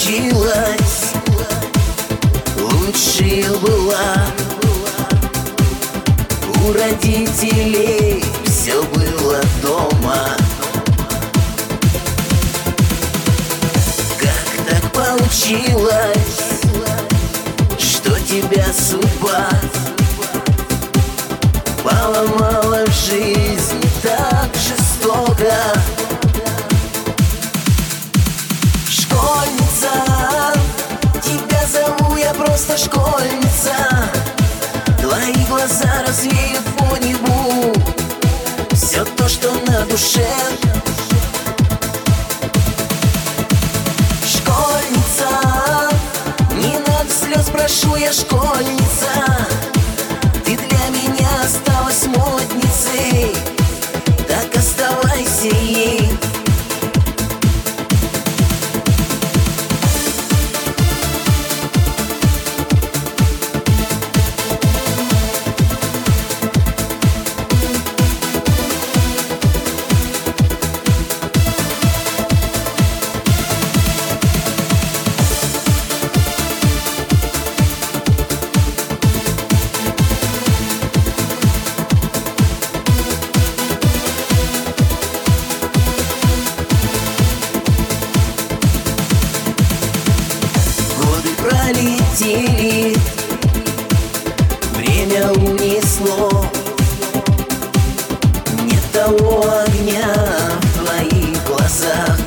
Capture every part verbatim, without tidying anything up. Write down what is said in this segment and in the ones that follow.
получилось, лучше была. У родителей все было дома. Как так получилось, что тебя судьба поломала в жизни так жестоко? Школьница, тебя зову я просто школьница. Твои глаза развеют по небу все то, что на душе. Школьница, не надо слез, прошу я, школьница. Ты для меня осталась модницей, так оставайся ей. Пролетели, время унесло. Нет того огня в твоих глазах.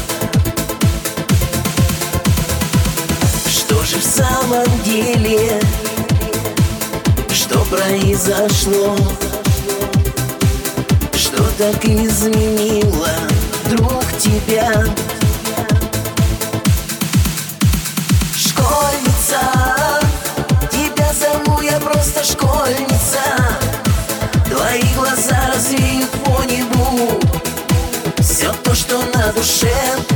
Что же в самом деле, что произошло, что так изменило вдруг тебя? Тебя зову я просто школьница. Твои глаза развеют по небу все то, что на душе.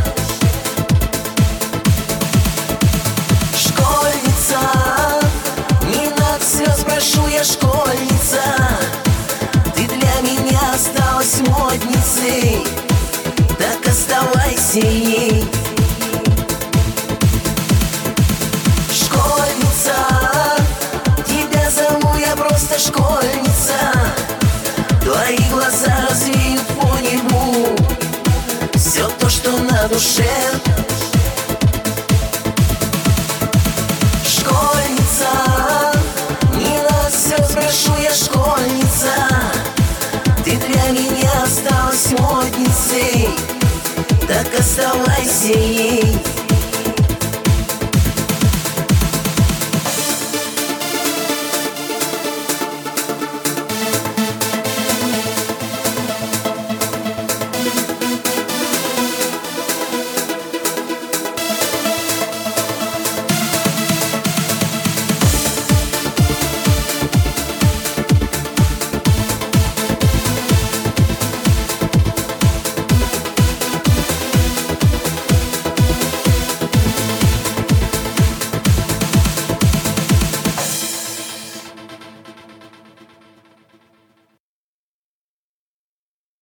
Школьница, не надо слез, прошу я, школьница. Ты для меня осталась модницей, так оставайся ей. Тебя зову я просто школьница. Твои глаза развеют по небу все то, что на душе. Школьница, не надо слез, прошу я, школьница. Ты для меня осталась модницей, так оставайся ей.